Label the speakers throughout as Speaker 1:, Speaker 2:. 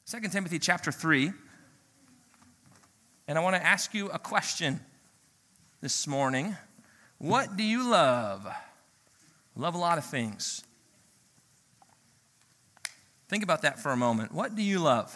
Speaker 1: 2 Timothy chapter 3. And I want to ask you a question this morning. What do you love? Love a lot of things. Think about that for a moment. What do you love?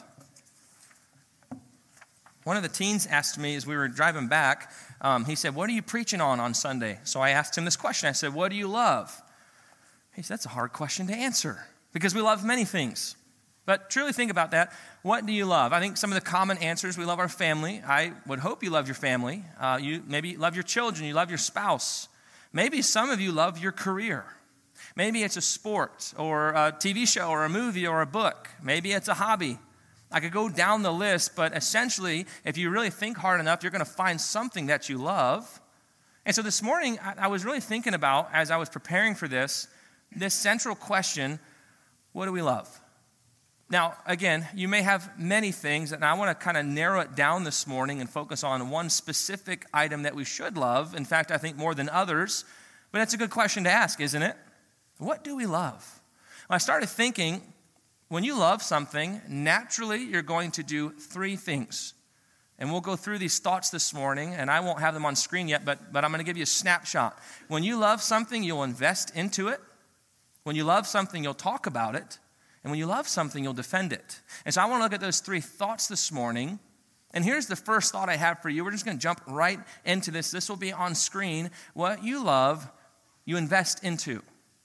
Speaker 1: One of the teens asked me as we were driving back, he said, what are you preaching on Sunday? So I asked him this question. I said, what do you love? He said, that's a hard question to answer because we love many things. But truly think about that. What do you love? I think some of the common answers, we love our family. I would hope you love your family. You maybe love your children. You love your spouse. Maybe some of you love your career. Maybe it's a sport or a TV show or a movie or a book. Maybe it's a hobby. I could go down the list, but essentially, if you really think hard enough, you're going to find something that you love. And so this morning, I was really thinking about, as I was preparing for this central question, what do we love? Now, again, you may have many things, and I want to kind of narrow it down this morning and focus on one specific item that we should love. In fact, I think more than others, but it's a good question to ask, isn't it? What do we love? Well, I started thinking, when you love something, naturally you're going to do three things. And we'll go through these thoughts this morning, and I won't have them on screen yet, but I'm going to give you a snapshot. When you love something, you'll invest into it. When you love something, you'll talk about it. And when you love something, you'll defend it. And so I want to look at those three thoughts this morning. And here's the first thought I have for you. We're just going to jump right into this. This will be on screen. What you love, you invest into.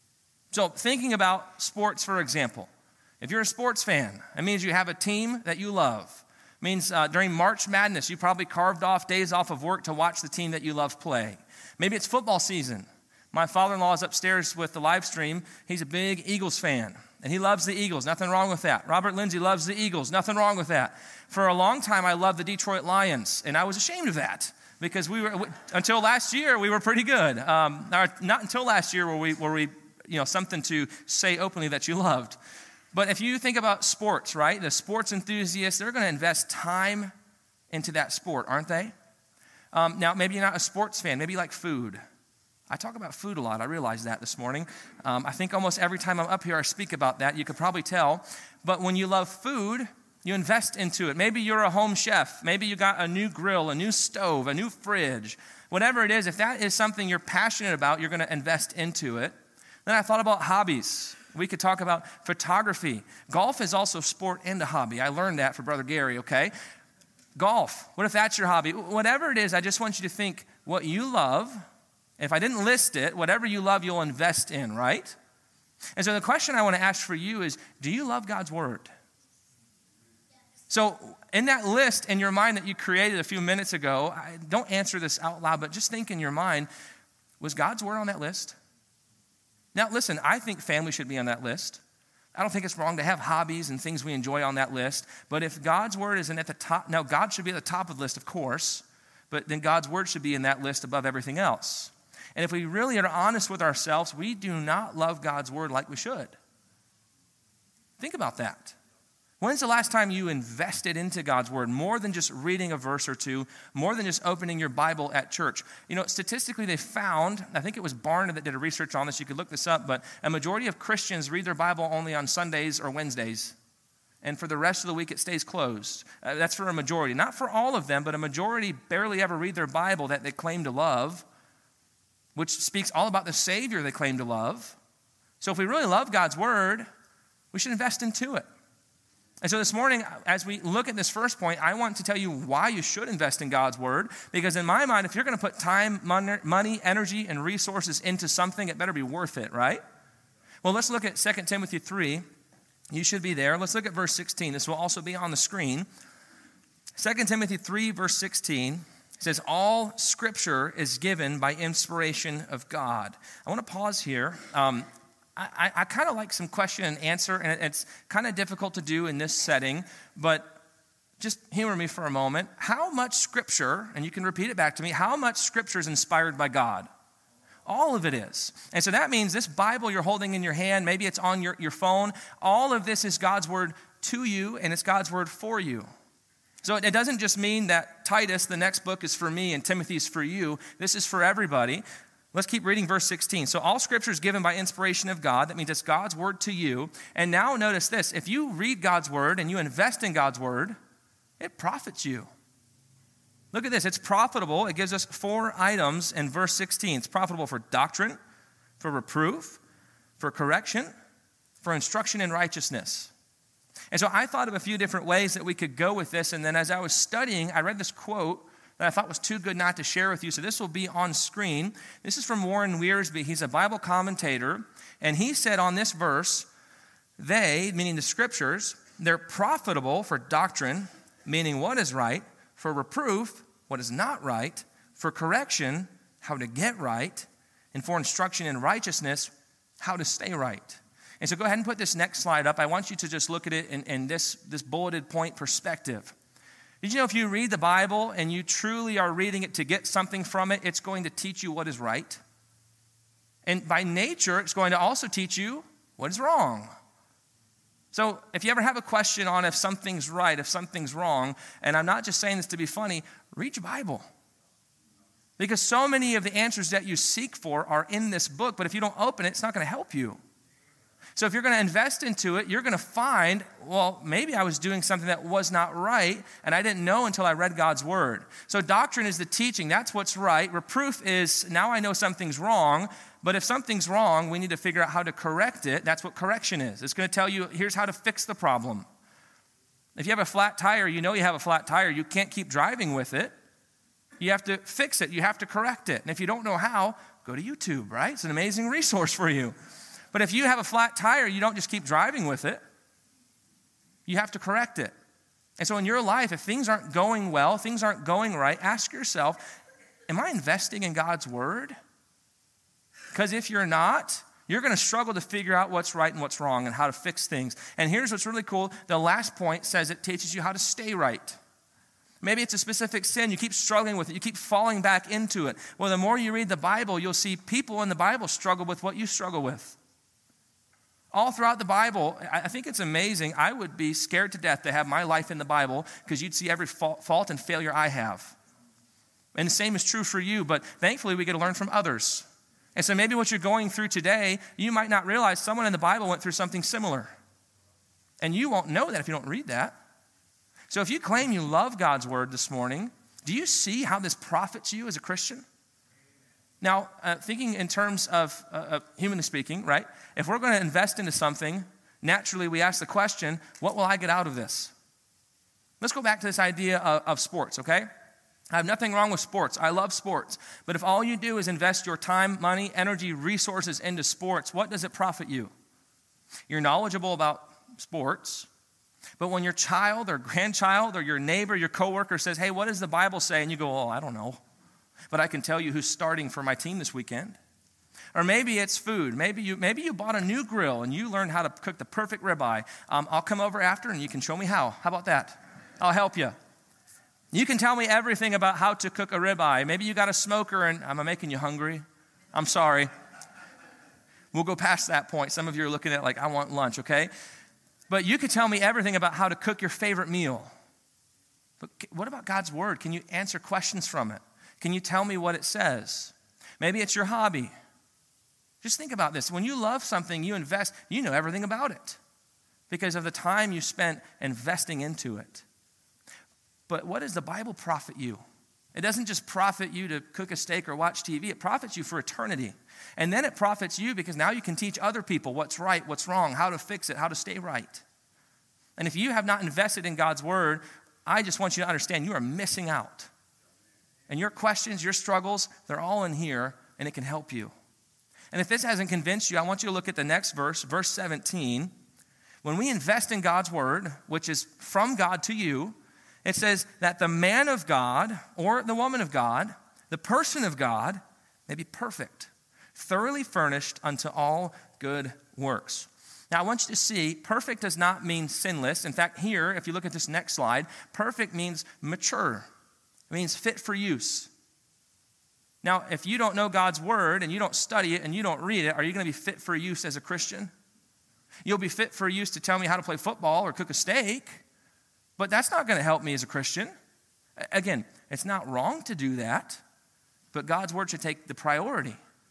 Speaker 1: So thinking about sports, for example. If you're a sports fan, it means you have a team that you love. It means during March Madness, you probably carved off days off of work to watch the team that you love play. Maybe it's football season. My father-in-law is upstairs with the live stream. He's a big Eagles fan. And he loves the Eagles. Nothing wrong with that. Robert Lindsay loves the Eagles. Nothing wrong with that. For a long time, I loved the Detroit Lions, and I was ashamed of that because until last year, we were pretty good. Not until last year were we something to say openly that you loved. But if you think about sports, right? The sports enthusiasts, they're going to invest time into that sport, aren't they? Now, maybe you're not a sports fan. Maybe you like food. I talk about food a lot. I realized that this morning. I think almost every time I'm up here, I speak about that. You could probably tell. But when you love food, you invest into it. Maybe you're a home chef. Maybe you got a new grill, a new stove, a new fridge. Whatever it is, if that is something you're passionate about, you're going to invest into it. Then I thought about hobbies. We could talk about photography. Golf is also sport and a hobby. I learned that from Brother Gary, okay? Golf. What if that's your hobby? Whatever it is, I just want you to think what you love. If I didn't list it, whatever you love, you'll invest in, right? And so the question I want to ask for you is, do you love God's word? So in that list in your mind that you created a few minutes ago, don't answer this out loud, but just think in your mind, was God's word on that list? Now listen, I think family should be on that list. I don't think it's wrong to have hobbies and things we enjoy on that list, but if God's word isn't at the top, now God should be at the top of the list, of course, but then God's word should be in that list above everything else. And if we really are honest with ourselves, we do not love God's word like we should. Think about that. When's the last time you invested into God's word more than just reading a verse or two, more than just opening your Bible at church? You know, statistically they found, I think it was Barna that did a research on this, you could look this up, but a majority of Christians read their Bible only on Sundays or Wednesdays. And for the rest of the week, it stays closed. That's for a majority. Not for all of them, but a majority barely ever read their Bible that they claim to love, which speaks all about the Savior they claim to love. So if we really love God's word, we should invest into it. And so this morning, as we look at this first point, I want to tell you why you should invest in God's word. Because in my mind, if you're going to put time, money, energy, and resources into something, it better be worth it, right? Well, let's look at 2 Timothy 3. You should be there. Let's look at verse 16. This will also be on the screen. 2 Timothy 3, verse 16. It says, all scripture is given by inspiration of God. I want to pause here. I kind of like some question and answer, and it's kind of difficult to do in this setting, but just humor me for a moment. How much scripture, and you can repeat it back to me, how much scripture is inspired by God? All of it is. And so that means this Bible you're holding in your hand, maybe it's on your phone, all of this is God's word to you, and it's God's word for you. So it doesn't just mean that Titus, the next book, is for me and Timothy's for you. This is for everybody. Let's keep reading verse 16. So all scripture is given by inspiration of God. That means it's God's word to you. And now notice this. If you read God's word and you invest in God's word, it profits you. Look at this. It's profitable. It gives us 4 items in verse 16. It's profitable for doctrine, for reproof, for correction, for instruction in righteousness. And so I thought of a few different ways that we could go with this. And then as I was studying, I read this quote that I thought was too good not to share with you. So this will be on screen. This is from Warren Wiersbe. He's a Bible commentator. And he said on this verse, they, meaning the scriptures, they're profitable for doctrine, meaning what is right, for reproof, what is not right, for correction, how to get right, and for instruction in righteousness, how to stay right. And so go ahead and put this next slide up. I want you to just look at it in this bulleted point perspective. Did you know if you read the Bible and you truly are reading it to get something from it, it's going to teach you what is right? And by nature, it's going to also teach you what is wrong. So if you ever have a question on if something's right, if something's wrong, and I'm not just saying this to be funny, read your Bible. Because so many of the answers that you seek for are in this book, but if you don't open it, it's not going to help you. So if you're going to invest into it, you're going to find, well, maybe I was doing something that was not right, and I didn't know until I read God's word. So doctrine is the teaching. That's what's right. Reproof is, now I know something's wrong, but if something's wrong, we need to figure out how to correct it. That's what correction is. It's going to tell you, here's how to fix the problem. If you have a flat tire, you know you have a flat tire. You can't keep driving with it. You have to fix it. You have to correct it. And if you don't know how, go to YouTube, right? It's an amazing resource for you. But if you have a flat tire, you don't just keep driving with it. You have to correct it. And so in your life, if things aren't going well, things aren't going right, ask yourself, am I investing in God's word? Because if you're not, you're going to struggle to figure out what's right and what's wrong and how to fix things. And here's what's really cool. The last point says it teaches you how to stay right. Maybe it's a specific sin. You keep struggling with it. You keep falling back into it. Well, the more you read the Bible, you'll see people in the Bible struggle with what you struggle with. All throughout the Bible, I think it's amazing. I would be scared to death to have my life in the Bible because you'd see every fault and failure I have. And the same is true for you, but thankfully we get to learn from others. And so maybe what you're going through today, you might not realize someone in the Bible went through something similar. And you won't know that if you don't read that. So if you claim you love God's word this morning, do you see how this profits you as a Christian? Now, thinking in terms of humanly speaking, right? If we're going to invest into something, naturally we ask the question, what will I get out of this? Let's go back to this idea of sports, okay? I have nothing wrong with sports. I love sports. But if all you do is invest your time, money, energy, resources into sports, what does it profit you? You're knowledgeable about sports, but when your child or grandchild or your neighbor, your coworker says, hey, what does the Bible say? And you go, oh, I don't know. But I can tell you who's starting for my team this weekend. Or maybe it's food. Maybe you bought a new grill and you learned how to cook the perfect ribeye. I'll come over after and you can show me how. How about that? I'll help you. You can tell me everything about how to cook a ribeye. Maybe you got a smoker and am I making you hungry? I'm sorry. We'll go past that point. Some of you are looking at it like, I want lunch, okay? But you could tell me everything about how to cook your favorite meal. But what about God's word? Can you answer questions from it? Can you tell me what it says? Maybe it's your hobby. Just think about this. When you love something, you invest, you know everything about it because of the time you spent investing into it. But what does the Bible profit you? It doesn't just profit you to cook a steak or watch TV. It profits you for eternity. And then it profits you because now you can teach other people what's right, what's wrong, how to fix it, how to stay right. And if you have not invested in God's word, I just want you to understand you are missing out. And your questions, your struggles, they're all in here, and it can help you. And if this hasn't convinced you, I want you to look at the next verse, verse 17. When we invest in God's word, which is from God to you, it says that the man of God or the woman of God, the person of God, may be perfect, thoroughly furnished unto all good works. Now, I want you to see, perfect does not mean sinless. In fact, here, if you look at this next slide, perfect means mature. It means fit for use. Now, if you don't know God's word and you don't study it and you don't read it, are you going to be fit for use as a Christian? You'll be fit for use to tell me how to play football or cook a steak, but that's not going to help me as a Christian. Again, it's not wrong to do that, but God's word should take the priority.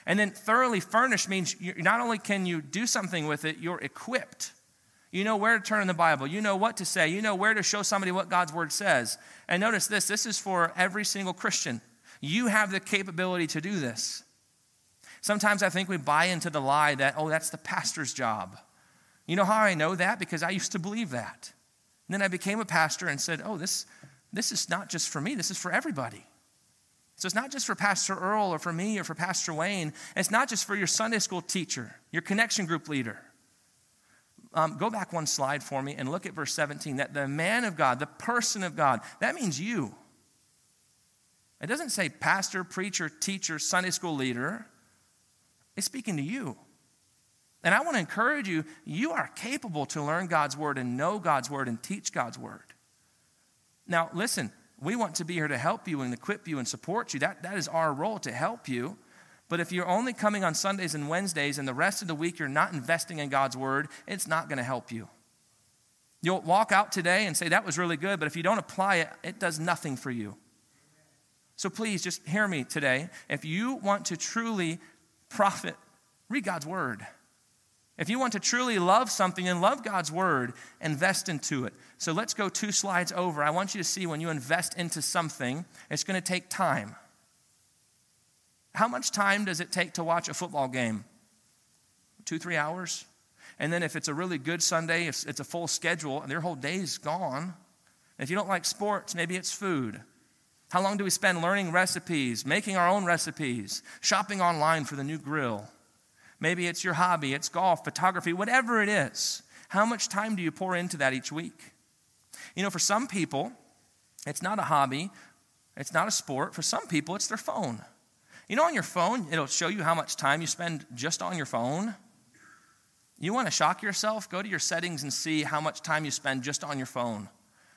Speaker 1: And then thoroughly furnished means not only can you do something with it, you're equipped. You know where to turn in the Bible. You know what to say. You know where to show somebody what God's word says. And notice this is for every single Christian. You have the capability to do this. Sometimes I think we buy into the lie that, oh, that's the pastor's job. You know how I know that? Because I used to believe that. And then I became a pastor and said, oh, this is not just for me. This is for everybody. So it's not just for Pastor Earl or for me or for Pastor Wayne. It's not just for your Sunday school teacher, your connection group leader. Go back one slide for me and look at verse 17. That the man of God, the person of God, that means you. It doesn't say pastor, preacher, teacher, Sunday school leader. It's speaking to you. And I want to encourage you, you are capable to learn God's word and know God's word and teach God's word. Now, listen, we want to be here to help you and equip you and support you. That is our role, to help you. But if you're only coming on Sundays and Wednesdays and the rest of the week you're not investing in God's word, it's not going to help you. You'll walk out today and say, that was really good, but if you don't apply it, it does nothing for you. So please just hear me today. If you want to truly profit, read God's word. If you want to truly love something and love God's word, invest into it. So let's go 2 slides over. I want you to see when you invest into something, it's going to take time. How much time does it take to watch a football game? 2-3 hours? And then if it's a really good Sunday, if it's a full schedule, and their whole day's gone. If you don't like sports, maybe it's food. How long do we spend learning recipes, making our own recipes, shopping online for the new grill? Maybe it's your hobby, it's golf, photography, whatever it is. How much time do you pour into that each week? You know, for some people, it's not a hobby, it's not a sport. For some people, it's their phone. You know, on your phone, it'll show you how much time you spend just on your phone. You want to shock yourself? Go to your settings and see how much time you spend just on your phone.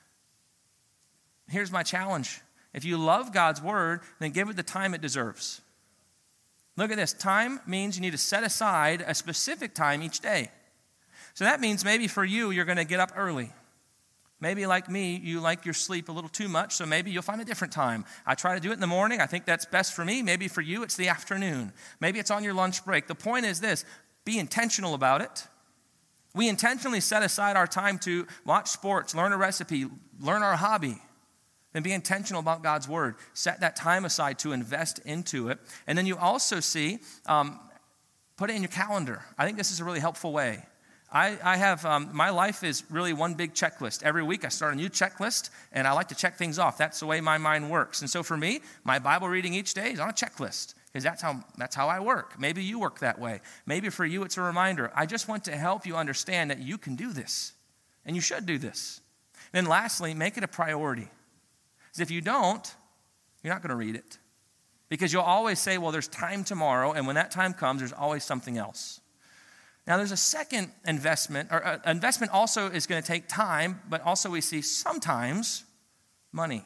Speaker 1: Here's my challenge. If you love God's word, then give it the time it deserves. Look at this. Time means you need to set aside a specific time each day. So that means maybe for you, you're going to get up early. Maybe like me, you like your sleep a little too much, so maybe you'll find a different time. I try to do it in the morning. I think that's best for me. Maybe for you, it's the afternoon. Maybe it's on your lunch break. The point is this: be intentional about it. We intentionally set aside our time to watch sports, learn a recipe, learn our hobby. Then be intentional about God's word. Set that time aside to invest into it. And then you also see, put it in your calendar. I think this is a really helpful way. I have, my life is really one big checklist. Every week I start a new checklist, and I like to check things off. That's the way my mind works. And so for me, my Bible reading each day is on a checklist, because that's how I work. Maybe you work that way. Maybe for you it's a reminder. I just want to help you understand that you can do this, and you should do this. Then lastly, make it a priority. Because if you don't, you're not going to read it. Because you'll always say, well, there's time tomorrow, and when that time comes, there's always something else. Now, there's a second investment, or investment also is going to take time, but also we see sometimes money.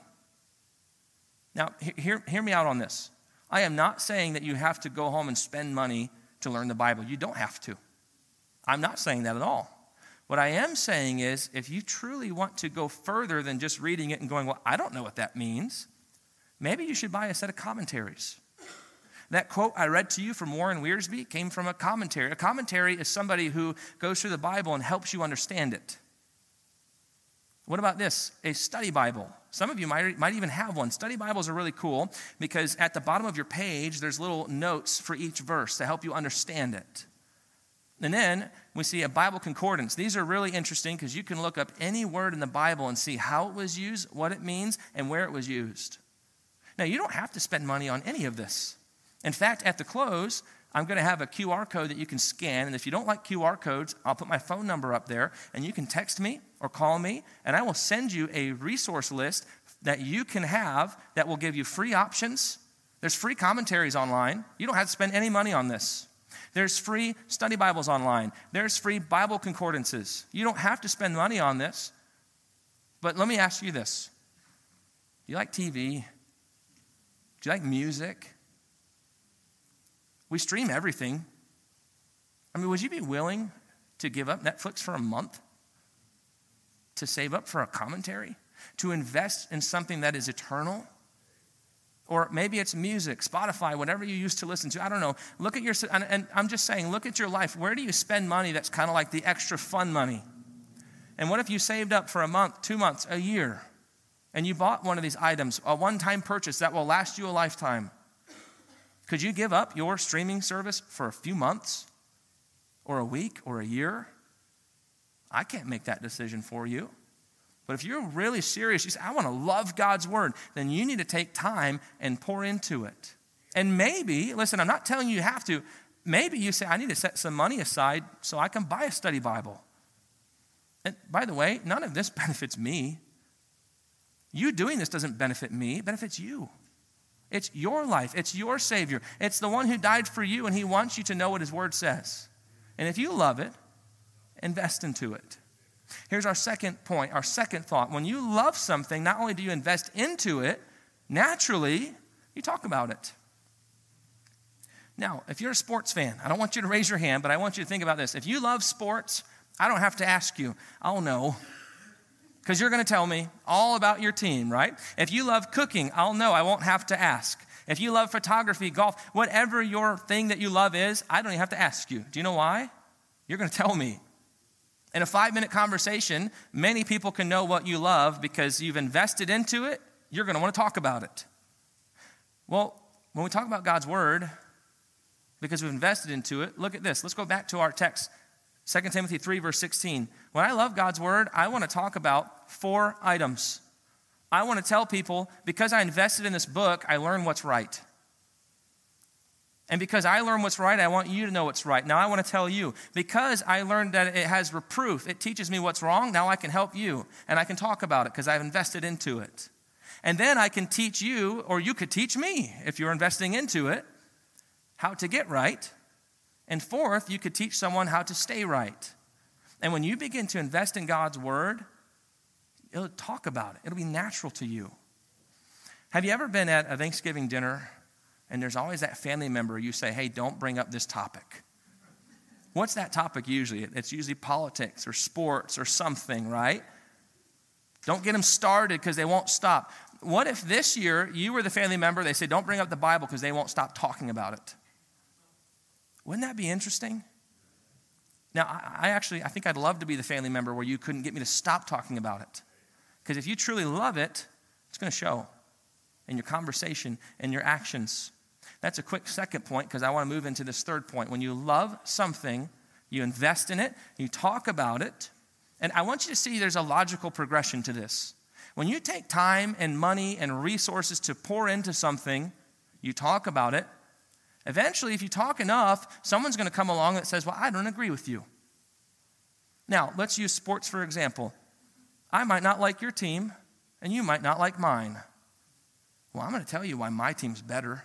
Speaker 1: Now, hear me out on this. I am not saying that you have to go home and spend money to learn the Bible. You don't have to. I'm not saying that at all. What I am saying is, if you truly want to go further than just reading it and going, well, I don't know what that means, maybe you should buy a set of commentaries. That quote I read to you from Warren Wiersbe came from a commentary. A commentary is somebody who goes through the Bible and helps you understand it. What about this? A study Bible. Some of you might even have one. Study Bibles are really cool because at the bottom of your page, there's little notes for each verse to help you understand it. And then we see a Bible concordance. These are really interesting because you can look up any word in the Bible and see how it was used, what it means, and where it was used. Now, you don't have to spend money on any of this. In fact, at the close, I'm going to have a QR code that you can scan. And if you don't like QR codes, I'll put my phone number up there, and you can text me or call me, and I will send you a resource list that you can have that will give you free options. There's free commentaries online. You don't have to spend any money on this. There's free study Bibles online. There's free Bible concordances. You don't have to spend money on this. But let me ask you this. Do you like TV? Do you like music? We stream everything. I mean, would you be willing to give up Netflix for a month? To save up for a commentary? To invest in something that is eternal? Or maybe it's music, Spotify, whatever you used to listen to. I don't know. Look at your, and I'm just saying, look at your life. Where do you spend money that's kind of like the extra fun money? And what if you saved up for a month, 2 months, a year, and you bought one of these items, a one-time purchase that will last you a lifetime? Could you give up your streaming service for a few months or a week or a year? I can't make that decision for you. But if you're really serious, you say, I want to love God's word, then you need to take time and pour into it. And maybe, listen, I'm not telling you have to. Maybe you say, I need to set some money aside so I can buy a study Bible. And by the way, none of this benefits me. You doing this doesn't benefit me. It benefits you. It's your life. It's your Savior. It's the one who died for you, and he wants you to know what his word says. And if you love it, invest into it. Here's our second point, our second thought. When you love something, not only do you invest into it, naturally, you talk about it. Now, if you're a sports fan, I don't want you to raise your hand, but I want you to think about this. If you love sports, I don't have to ask you. I'll know. Because you're going to tell me all about your team, right? If you love cooking, I'll know. I won't have to ask. If you love photography, golf, whatever your thing that you love is, I don't even have to ask you. Do you know why? You're going to tell me. In a 5-minute conversation, many people can know what you love because you've invested into it. You're going to want to talk about it. Well, when we talk about God's word, because we've invested into it, look at this. Let's go back to our text, 2 Timothy 3, verse 16. When I love God's word, I want to talk about 4 items. I want to tell people, because I invested in this book, I learned what's right. And because I learned what's right, I want you to know what's right. Now I want to tell you, because I learned that it has reproof, it teaches me what's wrong, now I can help you. And I can talk about it because I've invested into it. And then I can teach you, or you could teach me, if you're investing into it, how to get right. And fourth, you could teach someone how to stay right. And when you begin to invest in God's word, you'll talk about it. It'll be natural to you. Have you ever been at a Thanksgiving dinner and there's always that family member you say, hey, don't bring up this topic? What's that topic usually? It's usually politics or sports or something, right? Don't get them started because they won't stop. What if this year you were the family member, they say, don't bring up the Bible because they won't stop talking about it? Wouldn't that be interesting? Now, I think I'd love to be the family member where you couldn't get me to stop talking about it. Because if you truly love it, it's going to show in your conversation and your actions. That's a quick second point because I want to move into this third point. When you love something, you invest in it, you talk about it. And I want you to see there's a logical progression to this. When you take time and money and resources to pour into something, you talk about it. Eventually, if you talk enough, someone's going to come along that says, well, I don't agree with you. Now, let's use sports for example. I might not like your team, and you might not like mine. Well, I'm going to tell you why my team's better.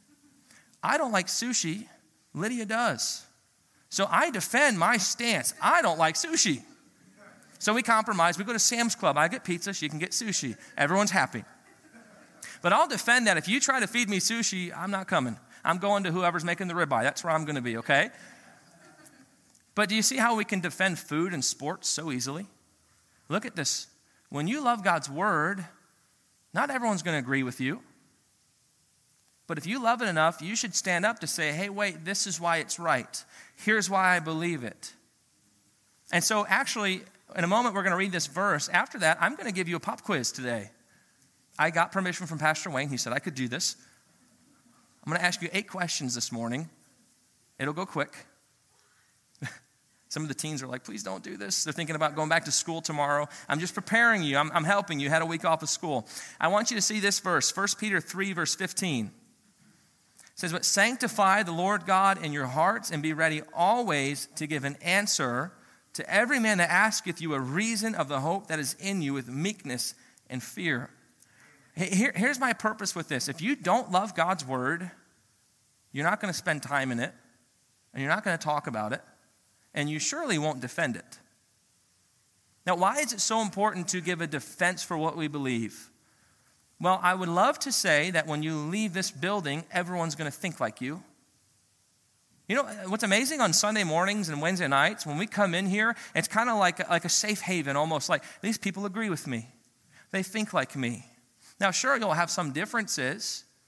Speaker 1: I don't like sushi. Lydia does. So I defend my stance. I don't like sushi. So we compromise. We go to Sam's Club. I get pizza. She can get sushi. Everyone's happy. But I'll defend that. If you try to feed me sushi, I'm not coming. I'm going to whoever's making the ribeye. That's where I'm going to be, okay? But do you see how we can defend food and sports so easily? Look at this. When you love God's word, not everyone's going to agree with you. But if you love it enough, you should stand up to say, hey, wait, this is why it's right. Here's why I believe it. And so actually, in a moment, we're going to read this verse. After that, I'm going to give you a pop quiz today. I got permission from Pastor Wayne. He said I could do this. I'm going to ask you 8 questions this morning. It'll go quick. Some of the teens are like, please don't do this. They're thinking about going back to school tomorrow. I'm just preparing you. I'm helping you. You had a week off of school. I want you to see this verse, 1 Peter 3, verse 15. It says, but sanctify the Lord God in your hearts and be ready always to give an answer to every man that asketh you a reason of the hope that is in you with meekness and fear. Here's my purpose with this. If you don't love God's word, you're not going to spend time in it, and you're not going to talk about it, and you surely won't defend it. Now, why is it so important to give a defense for what we believe? Well, I would love to say that when you leave this building, everyone's going to think like you. You know, what's amazing on Sunday mornings and Wednesday nights, when we come in here, it's kind of like a safe haven, almost like these people agree with me. They think like me. Now, sure, you'll have some differences,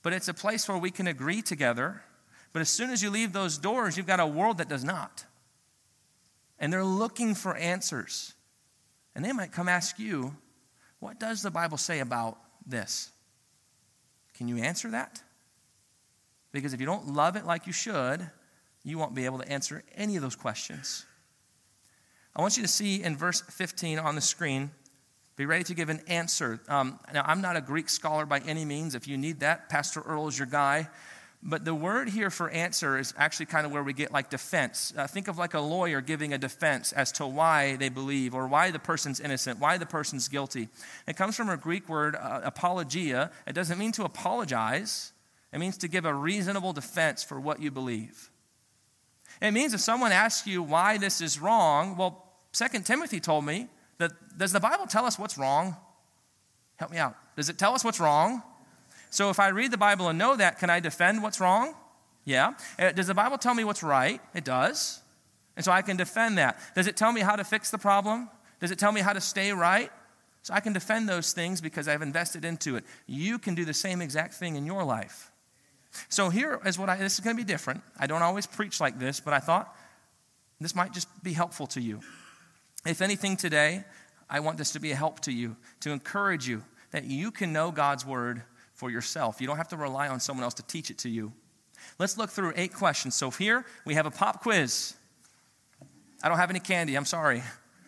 Speaker 1: but it's a place where we can agree together. But as soon as you leave those doors, you've got a world that does not. And they're looking for answers. And they might come ask you, what does the Bible say about this? Can you answer that? Because if you don't love it like you should, you won't be able to answer any of those questions. I want you to see in verse 15 on the screen, be ready to give an answer. Now, I'm not a Greek scholar by any means. If you need that, Pastor Earl is your guy. But the word here for answer is actually kind of where we get like defense. Think of like a lawyer giving a defense as to why they believe or why the person's innocent, why the person's guilty. It comes from a Greek word, apologia. It doesn't mean to apologize. It means to give a reasonable defense for what you believe. It means if someone asks you why this is wrong, well, 2 Timothy told me that, does the Bible tell us what's wrong? Help me out. Does it tell us what's wrong? So if I read the Bible and know that, can I defend what's wrong? Yeah. Does the Bible tell me what's right? It does. And so I can defend that. Does it tell me how to fix the problem? Does it tell me how to stay right? So I can defend those things because I've invested into it. You can do the same exact thing in your life. So here is this is going to be different. I don't always preach like this, but I thought this might just be helpful to you. If anything today, I want this to be a help to you, to encourage you that you can know God's word for yourself. You don't have to rely on someone else to teach it to you. Let's look through 8 questions. So here we have a pop quiz. I don't have any candy. I'm sorry.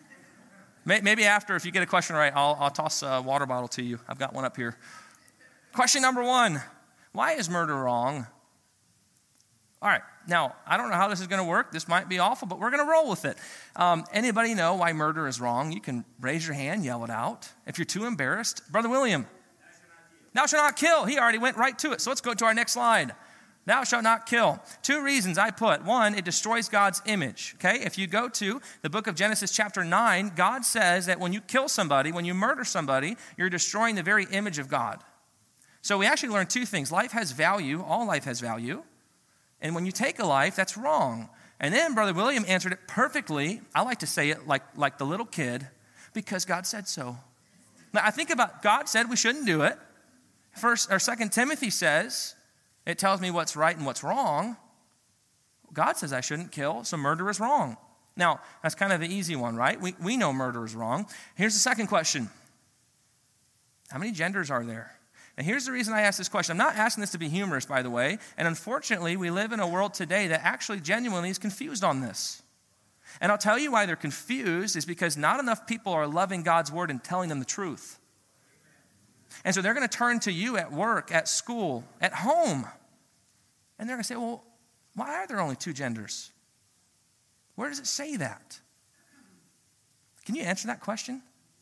Speaker 1: Maybe after, if you get a question right, I'll toss a water bottle to you. I've got one up here. Question number 1. Why is murder wrong? All right. Now, I don't know how this is going to work. This might be awful, but we're going to roll with it. Anybody know why murder is wrong? You can raise your hand, yell it out. If you're too embarrassed, Brother William. Thou shalt not kill. He already went right to it. So let's go to our next slide. Thou shalt not kill. 2 reasons I put. 1, it destroys God's image. Okay? If you go to the book of Genesis chapter 9, God says that when you kill somebody, when you murder somebody, you're destroying the very image of God. So we actually learn 2 things. Life has value. All life has value. And when you take a life, that's wrong. And then Brother William answered it perfectly. I like to say it like the little kid, because God said so. Now I think about God said we shouldn't do it. 2 Timothy says, it tells me what's right and what's wrong. God says I shouldn't kill, so murder is wrong. Now, that's kind of the easy one, right? We know murder is wrong. Here's the second question. How many genders are there? And here's the reason I ask this question. I'm not asking this to be humorous, by the way. And unfortunately, we live in a world today that actually genuinely is confused on this. And I'll tell you why they're confused is because not enough people are loving God's word and telling them the truth. And so they're going to turn to you at work, at school, at home. And they're going to say, well, why are there only 2 genders? Where does it say that? Can you answer that question?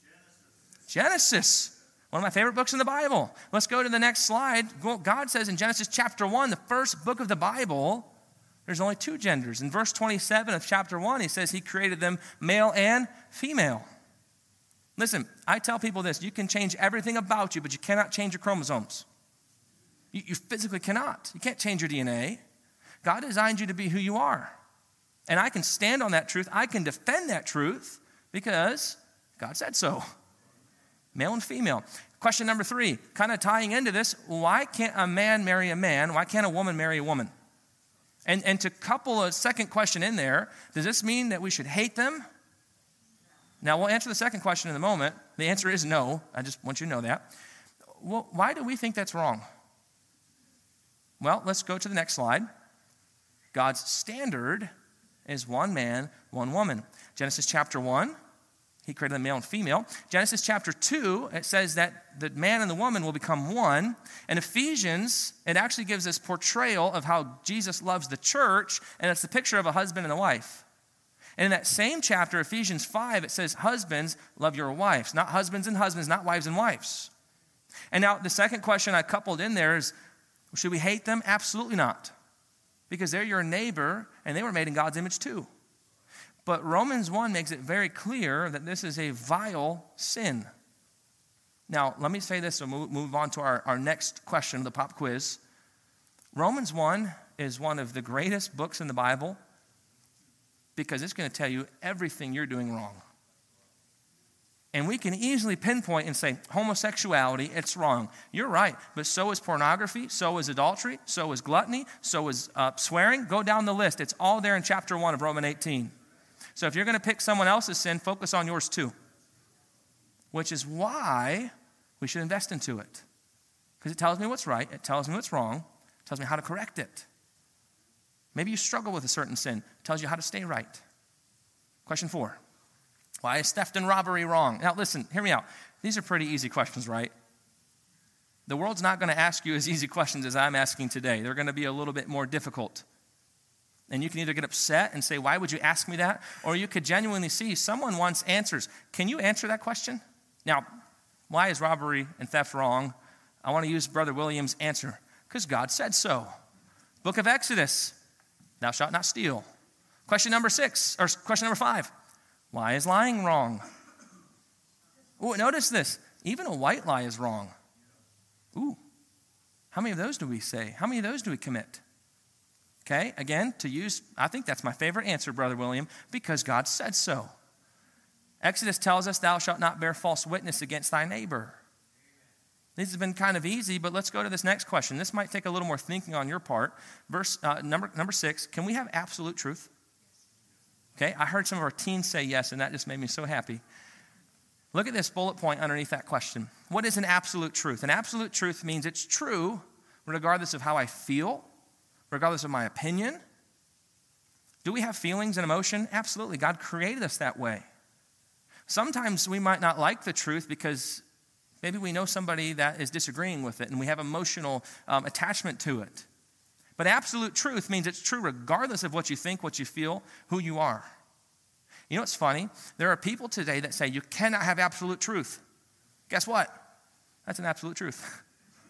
Speaker 1: Genesis. One of my favorite books in the Bible. Let's go to the next slide. God says in Genesis chapter 1, the first book of the Bible, there's only 2 genders. In verse 27 of chapter 1, he says he created them male and female. Listen, I tell people this. You can change everything about you, but you cannot change your chromosomes. You physically cannot. You can't change your DNA. God designed you to be who you are. And I can stand on that truth. I can defend that truth because God said so. Male and female. Question number 3, kind of tying into this, why can't a man marry a man? Why can't a woman marry a woman? And to couple a second question in there, does this mean that we should hate them? Now, we'll answer the second question in a moment. The answer is no. I just want you to know that. Well, why do we think that's wrong? Well, let's go to the next slide. God's standard is 1 man, 1 woman. Genesis chapter 1, he created the male and female. Genesis chapter 2, it says that the man and the woman will become one. And Ephesians, it actually gives this portrayal of how Jesus loves the church, and it's the picture of a husband and a wife. And in that same chapter, Ephesians 5, it says, husbands, love your wives. Not husbands and husbands, not wives and wives. And now the second question I coupled in there is, should we hate them? Absolutely not. Because they're your neighbor, and they were made in God's image too. But Romans 1 makes it very clear that this is a vile sin. Now, let me say this, so we'll move on to our next question, the pop quiz. Romans 1 is one of the greatest books in the Bible, – because it's going to tell you everything you're doing wrong. And we can easily pinpoint and say, homosexuality, it's wrong. You're right, but so is pornography, so is adultery, so is gluttony, so is swearing. Go down the list. It's all there in chapter 1 of Romans 18. So if you're going to pick someone else's sin, focus on yours too. Which is why we should invest into it. Because it tells me what's right, it tells me what's wrong, it tells me how to correct it. Maybe you struggle with a certain sin, it tells you how to stay right. Question 4. Why is theft and robbery wrong? Now listen, hear me out. These are pretty easy questions, right? The world's not going to ask you as easy questions as I'm asking today. They're going to be a little bit more difficult. And you can either get upset and say, why would you ask me that? Or you could genuinely see someone wants answers. Can you answer that question? Now, why is robbery and theft wrong? I want to use Brother William's answer. Because God said so. Book of Exodus, thou shalt not steal. Question number 5. Why is lying wrong? Ooh, notice this. Even a white lie is wrong. Ooh, how many of those do we say? How many of those do we commit? Okay, again, I think that's my favorite answer, Brother William, because God said so. Exodus tells us, thou shalt not bear false witness against thy neighbor. This has been kind of easy, but let's go to this next question. This might take a little more thinking on your part. Verse number 6, can we have absolute truth? Okay, I heard some of our teens say yes, and that just made me so happy. Look at this bullet point underneath that question. What is an absolute truth? An absolute truth means it's true regardless of how I feel, regardless of my opinion. Do we have feelings and emotion? Absolutely. God created us that way. Sometimes we might not like the truth because maybe we know somebody that is disagreeing with it and we have emotional attachment to it. But absolute truth means it's true regardless of what you think, what you feel, who you are. You know what's funny? There are people today that say you cannot have absolute truth. Guess what? That's an absolute truth.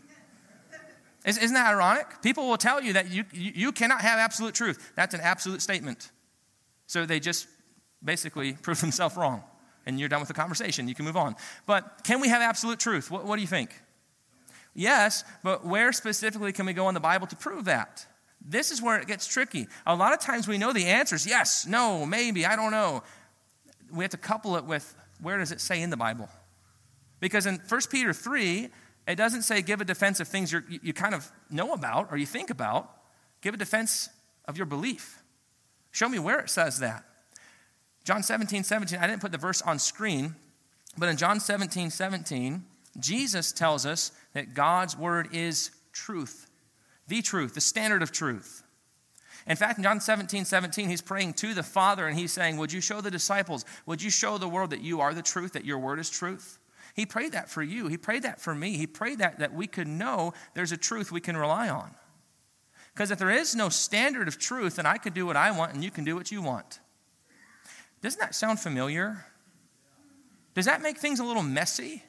Speaker 1: Isn't that ironic? People will tell you that you cannot have absolute truth. That's an absolute statement. So they just basically prove themselves wrong. And you're done with the conversation. You can move on. But can we have absolute truth? What do you think? Yes, but where specifically can we go in the Bible to prove that? This is where it gets tricky. A lot of times we know the answers. Yes, no, maybe, I don't know. We have to couple it with where does it say in the Bible? Because in 1 Peter 3, it doesn't say give a defense of things you kind of know about or you think about. Give a defense of your belief. Show me where it says that. John 17:17, I didn't put the verse on screen, but in John 17:17, Jesus tells us that God's word is truth, the standard of truth. In fact, in John 17:17, he's praying to the Father and he's saying, would you show the disciples, would you show the world that you are the truth, that your word is truth? He prayed that for you. He prayed that for me. He prayed that we could know there's a truth we can rely on. Because if there is no standard of truth, then I could do what I want and you can do what you want. Doesn't that sound familiar? Does that make things a little messy?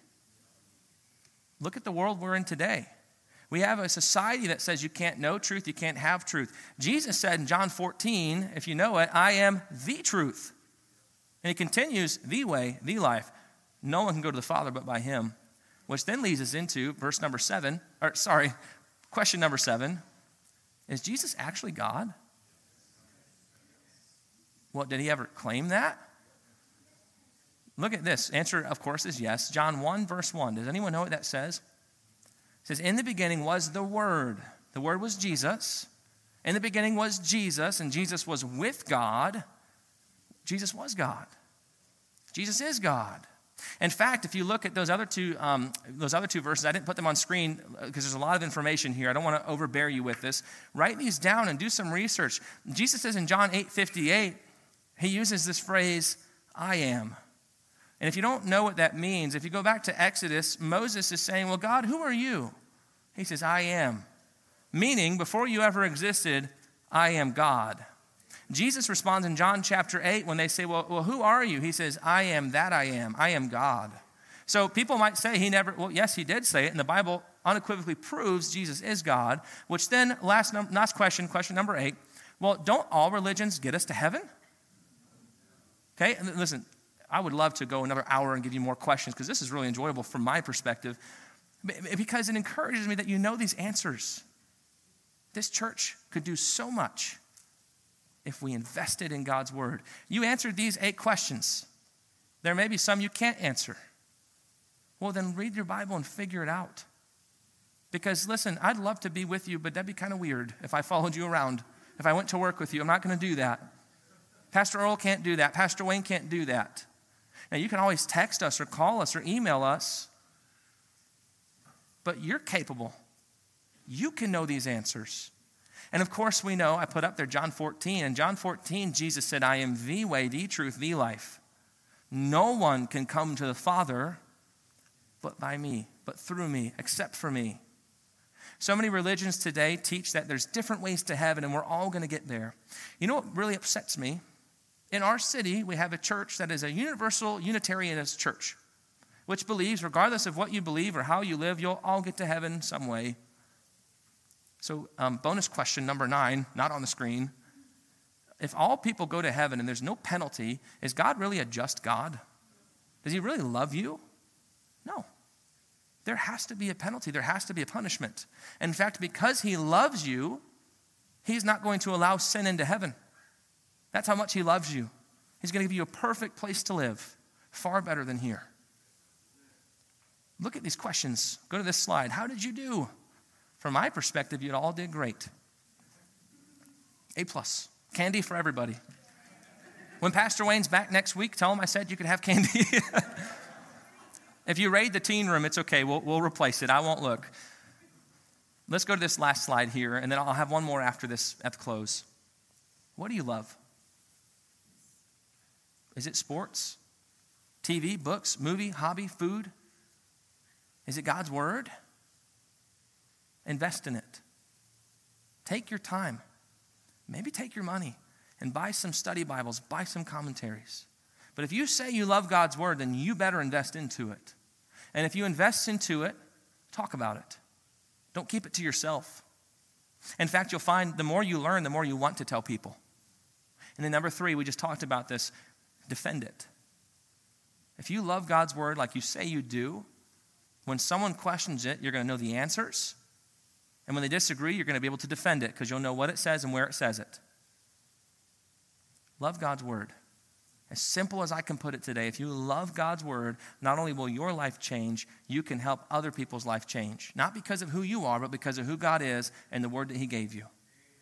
Speaker 1: Look at the world we're in today. We have a society that says you can't know truth, you can't have truth. Jesus said in John 14, if you know it, I am the truth. And he continues, the way, the life. No one can go to the Father but by him. Which then leads us into question number 7. Is Jesus actually God? Well, did he ever claim that? Look at this. Answer, of course, is yes. John 1, verse 1. Does anyone know what that says? It says, in the beginning was the Word. The Word was Jesus. In the beginning was Jesus, and Jesus was with God. Jesus was God. Jesus is God. In fact, if you look at those other two verses, I didn't put them on screen because there's a lot of information here. I don't want to overbear you with this. Write these down and do some research. Jesus says in John 8:58, he uses this phrase, I am. And if you don't know what that means, if you go back to Exodus, Moses is saying, well, God, who are you? He says, I am. Meaning, before you ever existed, I am God. Jesus responds in John chapter 8 when they say, well, who are you? He says, I am that I am. I am God. So people might say yes, he did say it, and the Bible unequivocally proves Jesus is God, which then, last question number 8, well, don't all religions get us to heaven? Okay, and listen, I would love to go another hour and give you more questions because this is really enjoyable from my perspective because it encourages me that you know these answers. This church could do so much if we invested in God's word. You answered these 8 questions. There may be some you can't answer. Well, then read your Bible and figure it out. Because listen, I'd love to be with you, but that'd be kind of weird if I followed you around. If I went to work with you, I'm not going to do that. Pastor Earl can't do that. Pastor Wayne can't do that. Now, you can always text us or call us or email us, but you're capable. You can know these answers. And of course, we know, I put up there John 14. In John 14, Jesus said, I am the way, the truth, the life. No one can come to the Father but by me, but through me, except for me. So many religions today teach that there's different ways to heaven and we're all going to get there. You know what really upsets me? In our city, we have a church that is a universal Unitarianist church, which believes regardless of what you believe or how you live, you'll all get to heaven some way. So bonus question number 9, not on the screen. If all people go to heaven and there's no penalty, is God really a just God? Does he really love you? No. There has to be a penalty. There has to be a punishment. And in fact, because he loves you, he's not going to allow sin into heaven. That's how much he loves you. He's going to give you a perfect place to live, far better than here. Look at these questions. Go to this slide. How did you do? From my perspective, you all did great. A+. Candy for everybody. When Pastor Wayne's back next week, tell him I said you could have candy. If you raid the teen room, it's okay. We'll replace it. I won't look. Let's go to this last slide here, and then I'll have one more after this at the close. What do you love? Is it sports, TV, books, movie, hobby, food? Is it God's word? Invest in it. Take your time. Maybe take your money and buy some study Bibles, buy some commentaries. But if you say you love God's word, then you better invest into it. And if you invest into it, talk about it. Don't keep it to yourself. In fact, you'll find the more you learn, the more you want to tell people. And then number 3, we just talked about this, defend it. If you love God's word like you say you do, when someone questions it, you're going to know the answers. And when they disagree, you're going to be able to defend it because you'll know what it says and where it says it. Love God's word. As simple as I can put it today, if you love God's word, not only will your life change, you can help other people's life change. Not because of who you are, but because of who God is and the word that he gave you.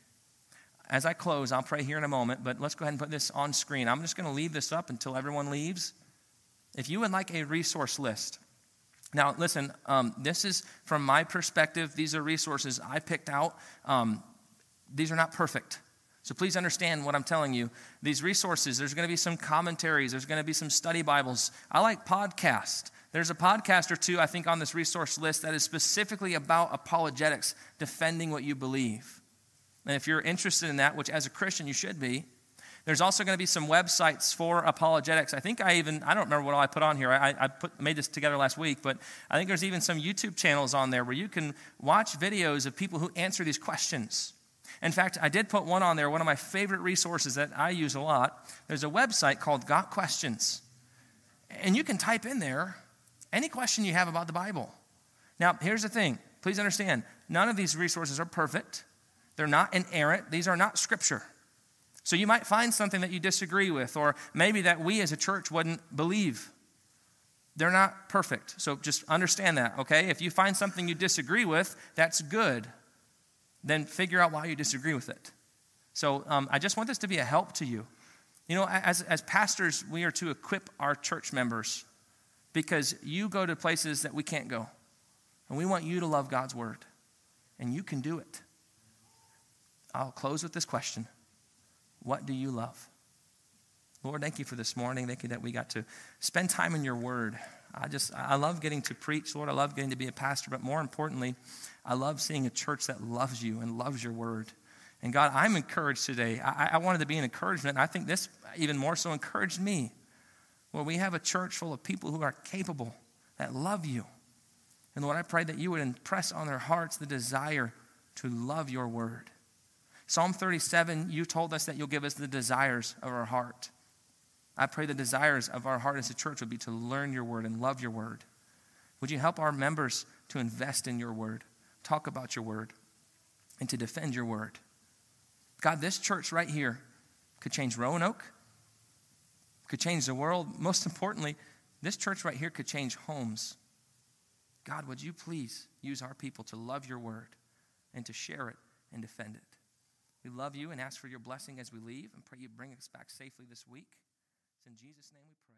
Speaker 1: As I close, I'll pray here in a moment, but let's go ahead and put this on screen. I'm just going to leave this up until everyone leaves. If you would like a resource list. Now, listen, this is from my perspective. These are resources I picked out. These are not perfect. So please understand what I'm telling you. These resources, there's going to be some commentaries. There's going to be some study Bibles. I like podcasts. There's a podcast or two, I think, on this resource list that is specifically about apologetics, defending what you believe. And if you're interested in that, which as a Christian you should be, there's also going to be some websites for apologetics. I think I don't remember what all I put on here. I made this together last week, but I think there's even some YouTube channels on there where you can watch videos of people who answer these questions. In fact, I did put one on there, one of my favorite resources that I use a lot. There's a website called Got Questions. And you can type in there any question you have about the Bible. Now, here's the thing. Please understand, none of these resources are perfect. They're not inerrant. These are not scripture. So you might find something that you disagree with, or maybe that we as a church wouldn't believe. They're not perfect. So just understand that, okay? If you find something you disagree with, that's good. Then figure out why you disagree with it. So I just want this to be a help to you. You know, as pastors, we are to equip our church members because you go to places that we can't go. And we want you to love God's word. And you can do it. I'll close with this question. What do you love? Lord, thank you for this morning. Thank you that we got to spend time in your word. I love getting to preach. Lord, I love getting to be a pastor. But more importantly, I love seeing a church that loves you and loves your word. And God, I'm encouraged today. I wanted to be an encouragement. And I think this even more so encouraged me. Well, we have a church full of people who are capable, that love you. And Lord, I pray that you would impress on their hearts the desire to love your word. Psalm 37, you told us that you'll give us the desires of our heart. I pray the desires of our heart as a church would be to learn your word and love your word. Would you help our members to invest in your word, talk about your word, and to defend your word? God, this church right here could change Roanoke, could change the world. Most importantly, this church right here could change homes. God, would you please use our people to love your word and to share it and defend it. We love you and ask for your blessing as we leave and pray you bring us back safely this week. It's in Jesus' name we pray.